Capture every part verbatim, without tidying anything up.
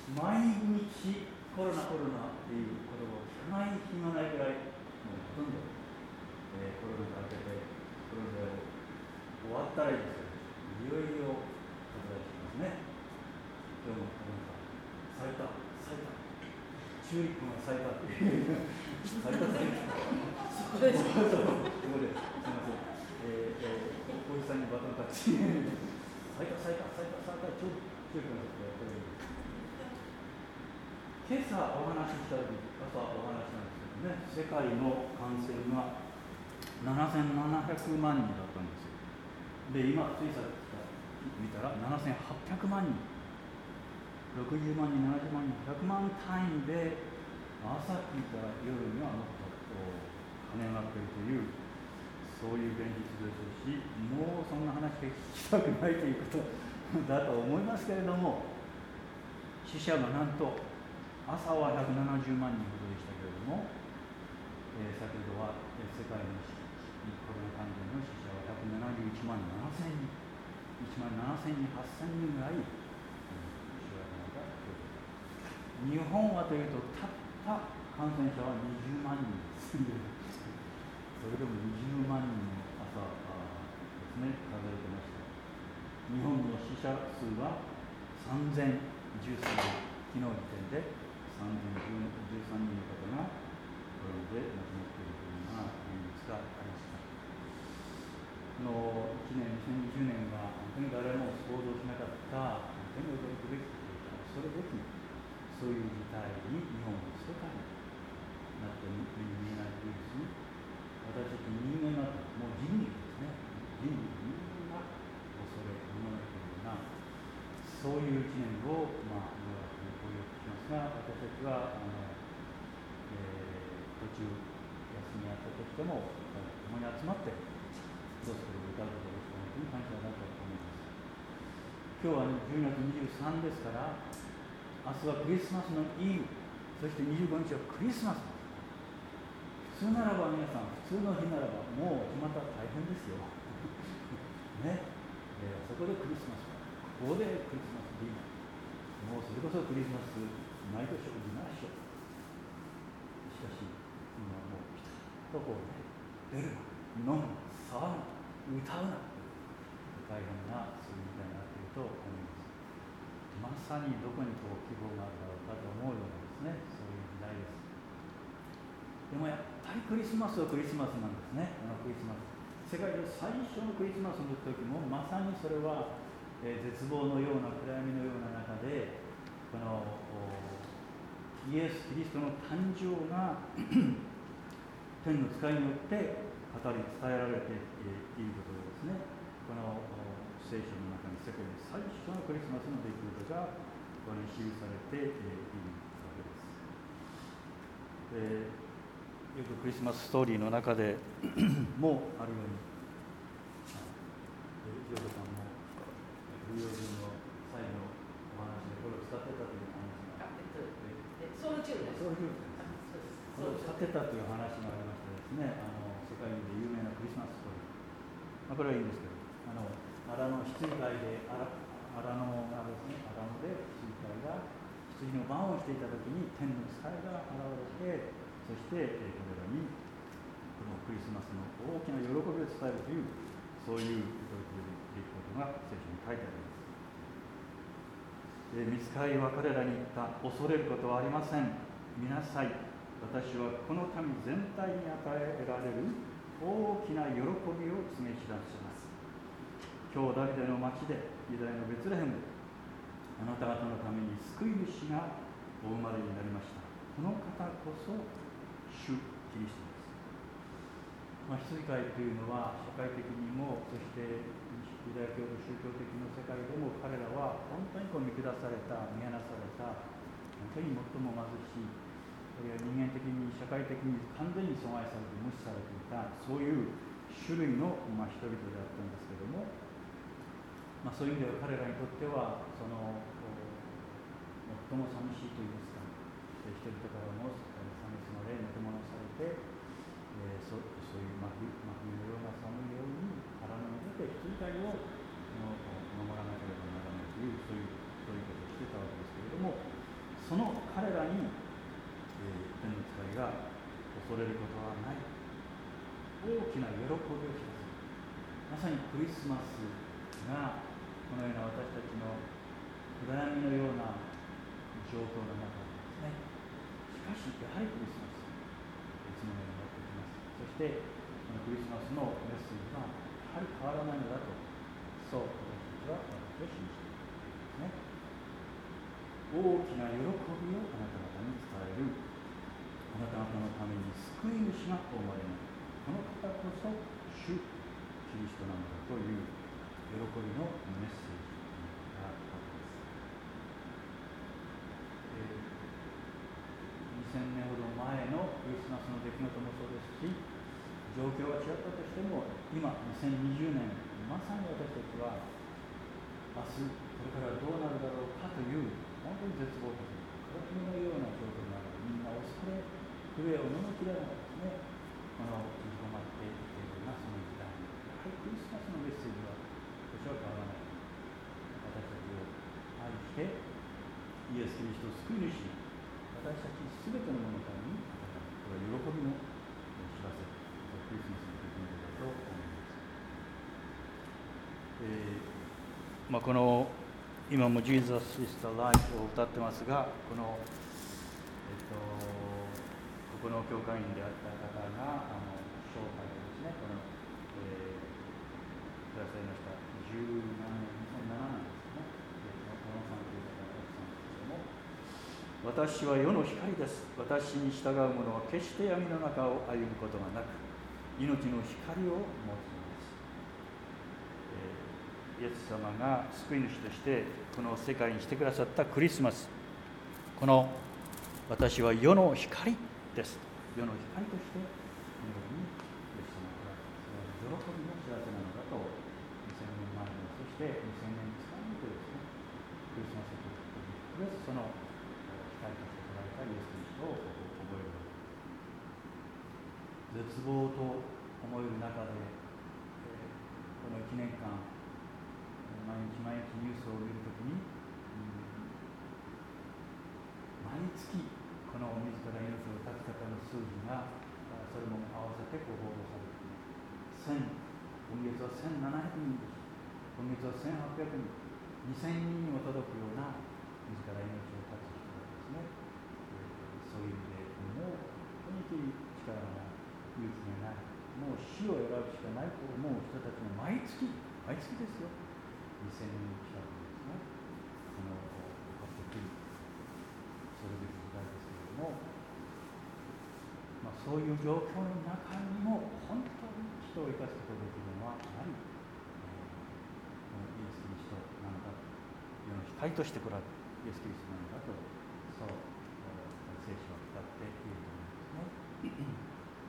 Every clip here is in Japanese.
毎日コロナコロナっていう言葉を聞かない日がないぐらい、もうほとんど、えー、コロナが明けて、コロナを終わったらいいですけど、いよいよ拡大してきますね。今日もコロナ咲いた、咲いた、チューリップが咲いたっていう、咲いた、咲いた、そこです。そこで、すみません、えーえー、おじさんにバトンタッチ、咲いた、咲いた、咲いた、咲いた、チューリップが咲いた、これいいです。今朝お話ししたとき、朝お話ししたんですけどね、世界の感染がななせんななひゃくまんにんだったんですよ。で、今、ついさっき見たらななせんはっぴゃくまんにん、ろくじゅうまんにん、ななじゅうまんにん、ひゃくまん単位で朝聞いたら夜にはもっと跳ね上がっているという、そういう現実ですし、もうそんな話が聞きたくないということだと思いますけれども、死者がなんと朝はひゃくななじゅうまんにんほどでしたけれども、えー、先ほどは、えー、世界のコロナ関連の死者はひゃくななじゅういちまんななせんにん、いちまんななせんにん、はっせんにんぐらい、うん、死者が日本はというと、たった感染者はにじゅうまんにんです。それでもにじゅうまんにんの朝ですね、数えてました。日本の死者数はさんぜんじゅうさんにん、昨日時点でさんぜんじゅうさんにんの方がコロナで亡くなっているというような現実がありました。このいちねん、にせんにじゅうねんは本当に誰も想像しなかった、本当に驚くべき、恐れべき、そういう事態に日本も世界になって目に見えないウイルスに、私たち人間が、もう人類ですね、人類みんな恐れ、守られているような、そういう一年を、まあ、ようやくご予約しますが、私たちはあの、えー、途中休みあったとしても、共に集まってゴスペルを歌うことが本当に感謝だと思います。今日は、ね、じゅうにがつにじゅうさんですから、明日はクリスマスのイブ、そしてにじゅうごにちはクリスマス。普通ならば皆さん、普通の日ならばもう決まったら大変ですよ。ね、えー、そこでクリスマス、ここでクリスマスディナー、もうそれこそクリスマスナイトショー、ディナーショー。しかし、今もうピタッとこうね、出るな、飲むな、騒ぐな、歌うな、大変なそういう時代になっていると思います。まさにどこにこう希望があるだろうかと思うようなですね、そういう時代です。でもやっぱりクリスマスはクリスマスなんですね。あのクリスマス、世界で最初のクリスマスの時もまさにそれは、えー、絶望のような暗闇のような中で、このイエス・キリストの誕生が天の使いによって語り伝えられていることですね。この聖書の中に世界で最初のクリスマスの出来事がここに記されているわけです。で、よくクリスマスストーリーの中でもあるように、ジョージさんも不用品の際のお話でこれを使ってたという話が、 ソウルチューブです。 ソウルチューブですね。これを使ってたという話がありましてですね、あの世界で有名なクリスマスストーリー、まあ、これはいいんですけど、あの荒野羊飼いで、荒野がですね、荒野で羊飼いが羊の番をしていたときに天の使いが現れて、そして、えー、これらにこのクリスマスの大きな喜びを伝えるという、そういう出来事が聖書に書いてあります。御使いは彼らに言った。恐れることはありません。見なさい。私はこの民全体に与えられる大きな喜びを告げ知らせます。今日ダビデの町で、ユダヤのベツレヘムで、あなた方のために救い主がお生まれになりました。この方こそ主キリストです。まあ、羊飼いというのは社会的にも、そしてユダヤ教の宗教的な世界でも、彼らは本当にこう見下された、見放された、本当に最も貧しい、あるいは人間的に社会的に完全に阻害されて無視されていた、そういう種類の、まあ、人々であったんですけれども、まあ、そういう意味では彼らにとってはその最も寂しいといいますか、人々からも寂しまれ、のけものされて、えー、そ, そういう真冬のような寒いように腹の出て羊飼いを守らなければならないという、そういうそういうことをしてたわけですけれども、 その彼らに、えー、天の使いが恐れることはない、大きな喜びを知らせる。まさにクリスマスがこのような私たちの暗闇のような状況の中でですね、しかしやはりクリスマスいつものようにやってきます。そしてこのクリスマスのメッセージはやはり変わらないのだと、そう私たちは私を信じているんですね。大きな喜びをあなた方に伝える、あなた方のために救い主がお生まれになる、この方こそ主キリストなのだという喜びのメッセージがあるわけです。えー、にせんねんほど前のクリスマスの出来事もそうですし、状況が違ったとしても、今にせんにじゅうねん、まさに私たちは明日これからどうなるだろうかという本当に絶望的な暗闇のような状況の中で、みんな恐れ震えをののきながらですね、この閉じ込まっていっているようなその時代に、やはりクリスマスのメッセージは私は変わらない。私たちを愛してイエス・キリストを救い主に、私たちすべてのもののために、これは喜びの知らせ、クリスマスの出来事だと思います。えーまあ、この今も Jesus is the light を歌ってますが、この、えっと、ここの教会員であった方があの紹介ですね、この、えー、くださいました。じゅうななねん、にせんななねんですね。小野さんという方が奥さんですけども、私は世の光です。私に従う者は決して闇の中を歩むことがなく、命の光を持つ。イエス様が救い主としてこの世界にしてくださったクリスマス、この私は世の光です。世の光としてこのようにイエス様から喜びの知らせなのだと、にせんねんまえの、そしてにせんねんにつかんとですね、クリスマスというその光として捉えたイエス・キリストを覚える。絶望と思える中で、このいちねんかん毎日毎日ニュースを見るときに、うん、毎月この自ら命を絶つ方の数字がそれも合わせてこう報道されています。今月はせんななひゃくにんです。今月はせんはっぴゃくにん、にせんにんにも届くような自ら命を絶つ人がですね、そういう意味でもう本当に力がない、勇気がない、もう死を選ぶしかないと思う人たちの毎月毎月ですよ、にせんにん近くですね、この起こってくる、それべき時代ですけれども、まあ、そういう状況の中にも本当に人を生かすことができるのはやはり、えー、このイエス・キリストなのだと、世の光として来られるイエス・キリストなのだと、そう聖書は語っていると思いますね。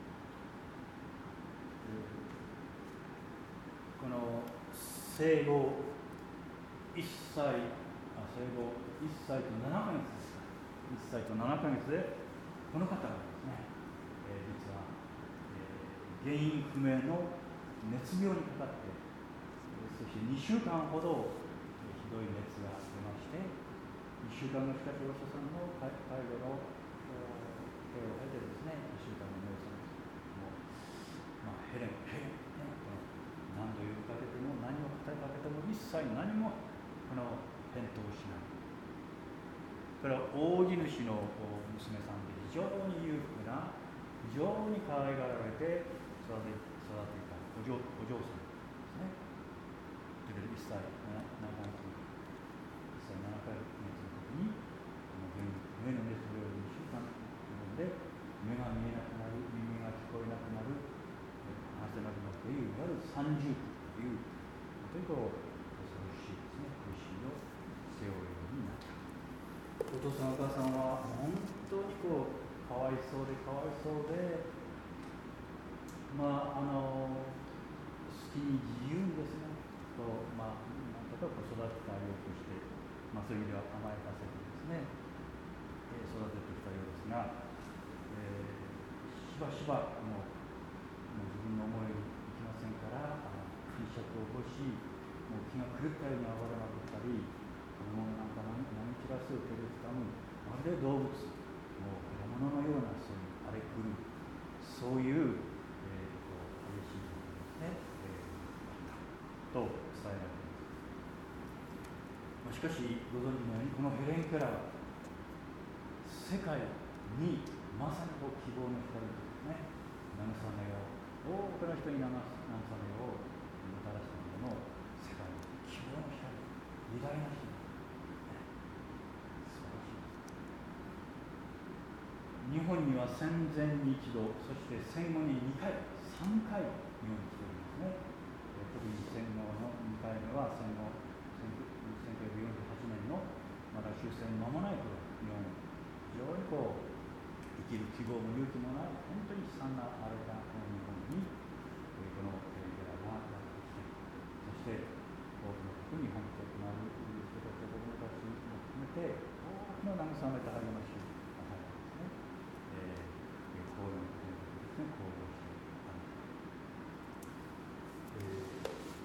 この生後いっさい、あ、生後いっさいとななかげつですか。いっさいとななかげつで、この方がですね、えー、実は、えー、原因不明の熱病にかかって、そしてにしゅうかんほどひどい熱が出まして、いっしゅうかんのしかしお医者さんの介護の手を経てですね、いっしゅうかんの目を覚ました。まあ、ヘレン、ヘレン、ね、何度呼びかけても何を語りかけても一切何もこの返答しない。これは大地主の娘さんで非常に裕福な、非常に可愛がられて育て、育てたお嬢、お嬢さんですね。だけどいっさいななかげつ、いっさいななかげつの時に、目の熱病にしゅうかんで目が見えなくなる、耳が聞こえなくなる、話せなくなるという、いわゆる三重苦という、本当にこう、恐ろしいですね、苦しみを背負うようになった。お父さん、お母さんは本当にこう、かわいそうでかわいそうで、まあ、あの、好きに自由にですね、こう、まあ、なんとか子育ててあげようとして、まあ、そういう意味では甘やかせてですね、えー、育ててきたようですが、えー、しばしばこの、もう自分の思いにいきませんから、Tシャツを欲しい、もう気が狂ったように暴れまくったり、子供なんか何散らす手で掴む、悪るで動物、もう獣のようなそういう荒れ狂う、そういう、えー、と激しい状況ですね、えー、と伝えられています。しかしご存知のように、このヘレン・ケラーは世界にまさにこう希望の光というね、慰めを、多くの人に慰めをもたらしたものの世界の希望の光、偉大な人、素晴らしい。日本には戦前に一度、そして戦後ににかい、さんかい日本に来ておりますね。特に戦後のにかいめは戦後せんきゅうひゃくよんじゅうはちねんのまだ終戦間もない頃、日本非常にこう生きる希望も勇気もない本当に悲惨な荒れたこの日本に、このヘレン・ケラーがやってきて、そして多くの国に本当となる人たち、子供たちも含めて多くの慰めと励ましを与えたんですね。えー、こういうことですね、行動してある。え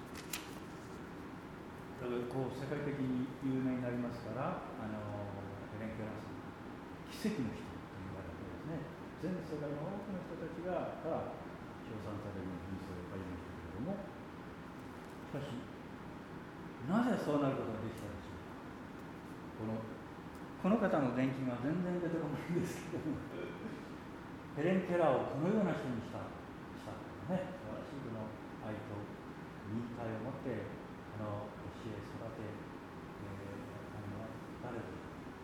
ー、だからこう世界的に有名になりますから、あのヘレン・ケラーさん、奇跡の人と言われてですね、全世界の多くの人たちがから称賛される人生を歩みましたけれども、しかしなぜそうなることができたでしょうか。このこの方の伝記が全然出てこないんですけども、ヘレン・ケラーをこのような人にしたしたね、素晴らしいこの愛と忍耐を持ってあの教え育て、えー、あの誰で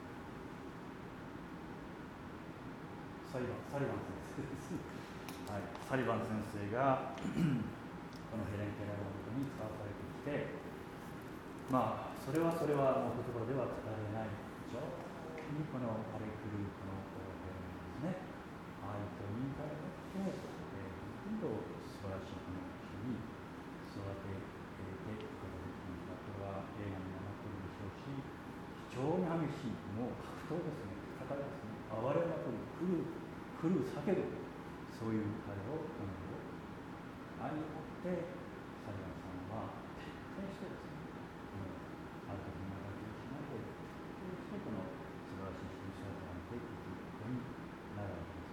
サリバン、サリバン先生です。はい、サリバン先生がこのヘレン・ケラーのことに使わされてきて、まあそれはそれはもう言葉では語れない非常にこの荒れ狂うこのヘレンですね、愛と忍耐を持って、えー、本当に素晴らしいこの人に育てていくことができました。これは映画にもなっているでしょうし、非常に激しいもう格闘ですね、戦いですね、暴れまくる、狂う狂う叫ぶ、そういう彼をこの愛を持ってサリバンさんは徹底してですね、このある時にまた気をしないで徹底してこの素晴らしい人に育てられていくことになるわけです。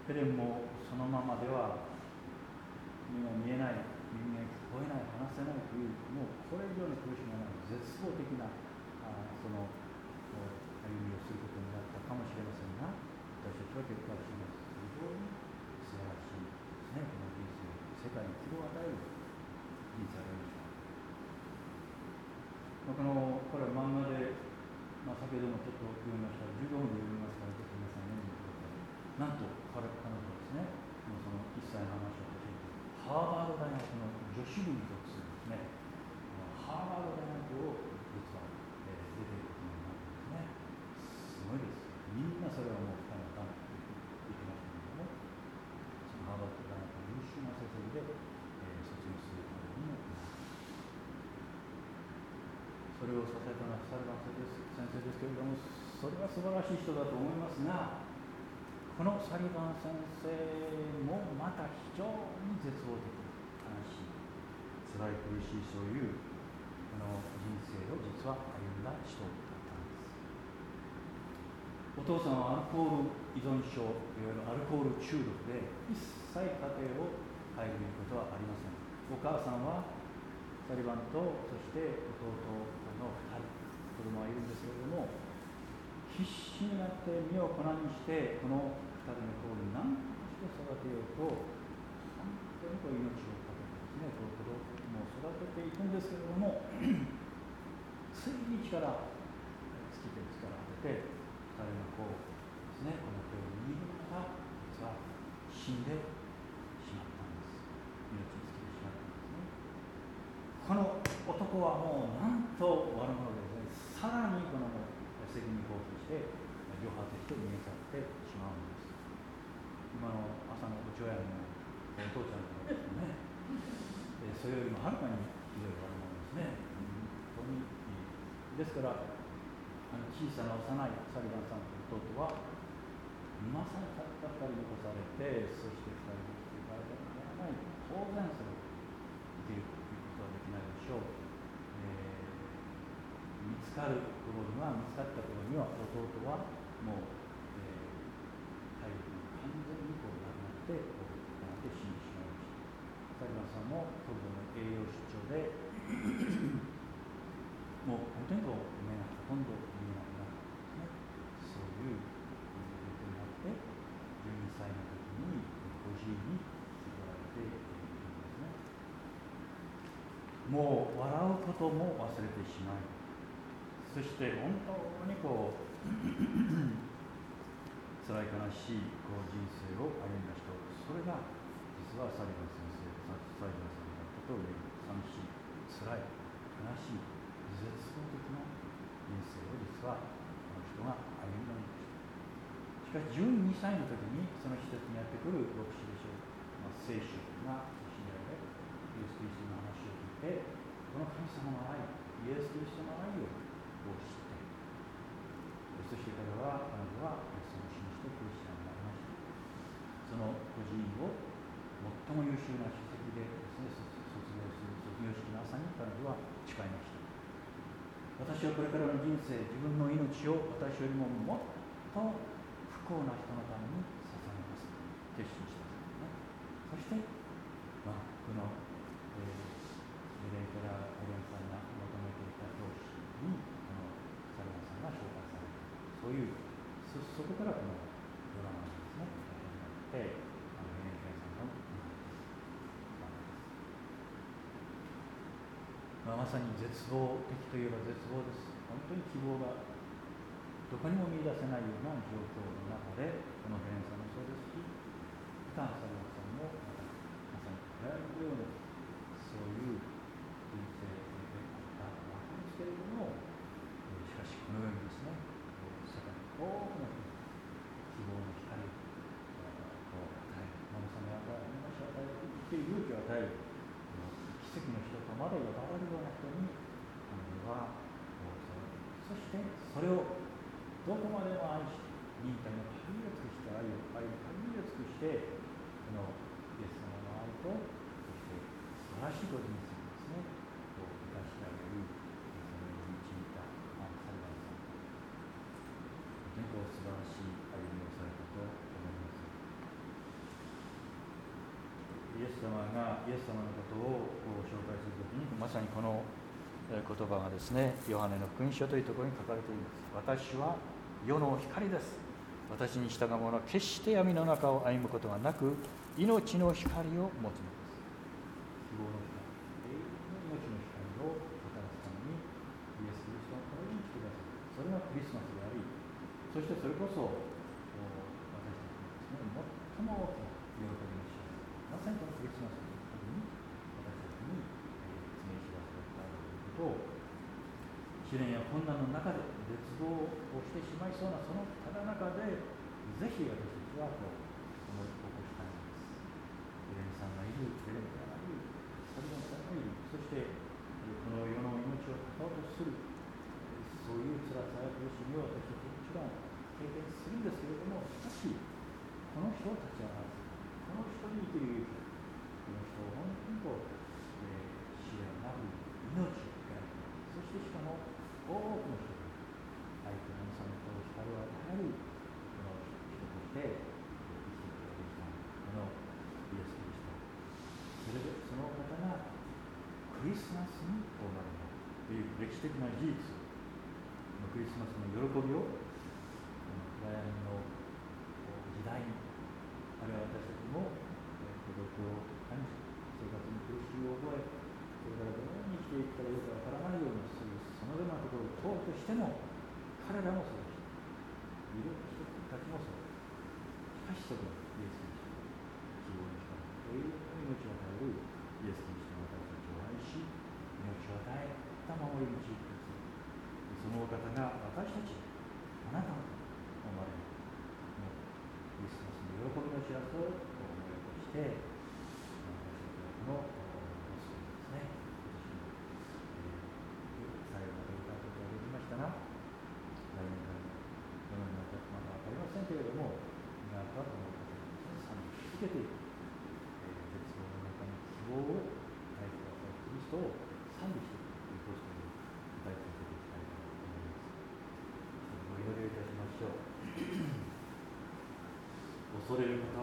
ヘレンもそのままでは目が見えない、耳が聞こえない、話せないという、もうこれ以上の苦しみがない絶望的なあその歩みをすることになったかもしれませんが、私たちは結果します。非常に素晴らしいですね、この人生、世界に希望を与える人生を歩みました。このこれは漫画で、まあ、先ほどもちょっと読みましたじゅうごふんで読みますから、ちょっと皆さん読んでください。なんと彼彼女はですね、もうそのいっさいの話を教えて、ハーバード大学の女子部に属するですね、ハーバード大学を実は、えー、出ていることになるんですね。すごいです。みんなそれはもう不可能だと言ってましたけれども、そのハーバード大学の優秀な成績で、えー、卒業するためにもそれをさせたのはサリバン先生ですけれども、それは素晴らしい人だと思いますが、このサリバン先生もまた非常に絶望的、悲しい、辛い苦しい、そういうこの人生を実は歩んだ人だったんです。お父さんはアルコール依存症、いわゆるアルコール中毒で一切家庭を顧みることはありません。お母さんはサリバンとそして弟のふたり子供がいるんですけれども、必死になって身を粉にしてこのふたりの子を何として育てようと本当にこう命を懸けてですね、こう子供を育てていくんですけれども、ついに力尽きて力を当ててふたりの子をですね、この手を握りながら実は死んでしまったんです。命を尽きてしまったんですね。この男はもうなんと悪者でですね、さらにこの責任放棄して蒸発して逃げ去ってしまうんです。今の朝のお茶屋のお父ちゃんのですね、それよりもはるかにひどい悪者ですね。本当にですから、あの小さな幼いサリバンさんと弟はまさにたったふたり残されて、そしてふたりの生きていかれたのではない、当然それを生きるということはできないでしょう。えー、見つかる頃には見つかった頃には弟はもう、えー、体力が完全にこうなくなってこうなって死んでしまいました。サリバンさんもトルコの栄養失調でもう本当にこう目がほとんど見えなくなったんですね。そういう状況になってじゅうにさいの時にごじいに引き取られているんですね。もう笑うことも忘れてしまい、そして本当にこう辛い悲しいこう人生を歩んだ人、それが実はサリバン先生、サリバンさんだったという寂しい、辛い、悲しい、絶望的な人生を実はこの人が歩んだのでした。しかしじゅうにさいの時にその施設にやってくる牧師でしょう、まあ、聖書が知り合いでイエス・キリストの話を聞いて、この神様の愛、イエス・キリストの愛を知って、そして彼は彼女はイエスを信じてクリスチャンになりました。その孤児院を最も優秀な首席でですね、卒業する卒業式の朝に彼女は誓いました。私はこれからの人生、自分の命を私よりももっと不幸な人のために捧げます。決心したんですね。そして、まあ、この、えー、エレンからエレンさんが求めていた教師にこのサリバンさんが紹介された。そういう、そ, そこからこのドラマがですね、始まって、あのエレンさんのまあ、まさに絶望的といえば絶望です。本当に希望がどこにも見出せないような状況の中で、このヘレンさんもそうですし、スタン・サリバンさんもまさに暗いようなそういう人生であったわけですけれども、しかしこのようにですね、世界に多くの希望の光を与える、慰めを与える、命を与える、生きて勇気を与える、奇跡の人とまで呼ばれるような人に彼女はそしてそれをどこまでも愛して忍耐の限りを尽くして愛を愛の限りを尽くしてこのイエス様の愛とそして素晴らしいご人生ですねを生かしてあげるそのように導いたサリバンさん、本当にこう素晴らしい歩みをされたと思います。イエス様がイエス様のことを紹介するときにまさにこの言葉がですね、ヨハネの福音書というところに書かれています。私は世の光です。私に従う者は決して闇の中を歩むことがなく、命の光を持つのです。希望の光、永遠の命の光をもたらすためにイエス・キリストのこの世に来てください。それがクリスマスであり、そしてそれこそ私たちのですね、最も大きな喜びの幸せ、まさにこのクリスマスの時に私たちに告げ知らせたということを、試練や困難の中で絶望をしてしまいそうなそのただ中で、ぜひ私たちはこう思い起こしたいんです。エレンさんがいる、エレンさんがいる、サリバンさんがいる、そしてこの世の命を絶とうとする、そういう辛さや苦しみを私たちはもちろん経験するんですけれども、しかしこの人を立ち上がらせる、この人に生きる勇気、この人を本当にこう、えー、死やなる命を与える、そしてしかも多くの人が愛と慰めと光を与えるこの人として生きていくことができたこのイエス・キリスト、それでその方がクリスマスにお生まれになるという歴史的な事実、クリスマスの喜びを暗闇の時代に、あるいは私たちも孤独を感じ、生活に苦しみを覚え、それからどのように生きていったらよくわからないようなそういうさまざまなところを通るとしても、彼らもそうでした。いろんな人たちもそうです。しかしそこイエス・キリスト、希望の光、永遠の命を与えるイエス・キリストが私たちを愛し、命を与えた守り導いてください。そのお方が私たち、あなたのお生まれにもうクリスマスの喜びの知らせを思い起こして、私たちはこのゴスペルですね、今年も、えー、最後まで歌うことができましたが、来年からどのようになったかまだ分かりませんけれども、皆さんはこの方に賛美し続けていく、えー、絶望の中に希望を与えてくださるキリストを賛美していくというゴスペルを歌い続けていきたいと思います。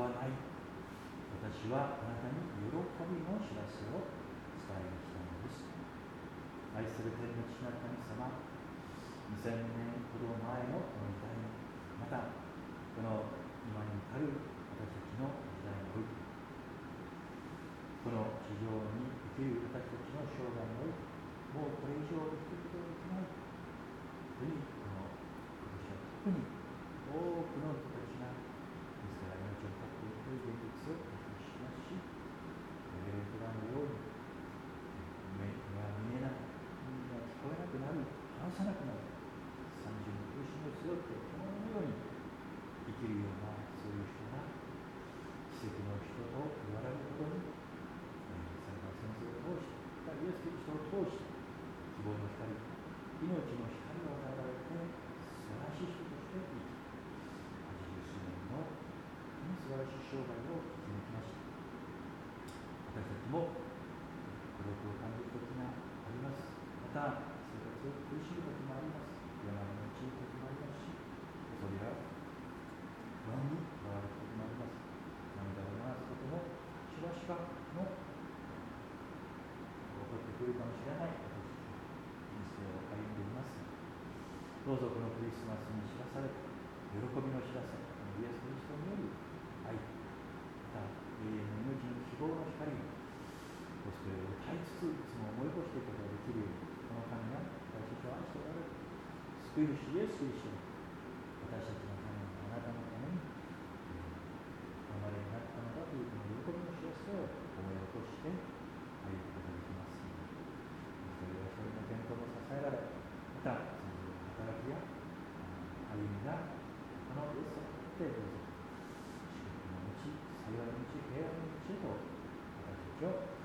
わない。私はあなたに喜びの知らせを伝えに来たのです。愛する天の父なる神様、にせんねんほど前のこの時代に、またこの今に至る私たちの時代において、この地上に生きる私たちの生涯において、もうこれ以上生きることができない。特にこの今年は特に多くの人たちが自ら命を絶っていく現実を私たちしますし、エレベーターのように目が見えない、耳が聞こえなくなる、話さなくなる、三重の苦しみを背負ってこのように生きるような、そういう人が奇跡の人と言われることに、えー、サイバー先生を通して、イエス・キリストを通して希望の光、命の光を与えられて、素晴らしい人として生き、はちじゅうすうねんの素晴らしい生涯を生き抜きました。私たちも孤独を感じる時があります。また生活を苦しむ時もあります。病に陥る時もありますし、恐れや不安にとらわれる時もあります。涙を流すこともしばしばの起こってくるかもしれない私たちの人生を歩んでいます。どうぞこのクリスマスに知らされた喜びの知らせ、イエス・キリストによる愛、また永遠の命の希望の光がゴスペルを歌いつつ、いつも思い起こしていくことができるように、この神が私たちを愛しておられる救い主イエス・キリストが私たちのために、あなたのためにお生まれになったのだというこの喜びの知らせを思い起こして歩むことができますので、一人一人の健康も支えられ、またその働きや歩みがこのイエスを通ってどうぞ祝福の道、幸いの道、平安の道へと私たちを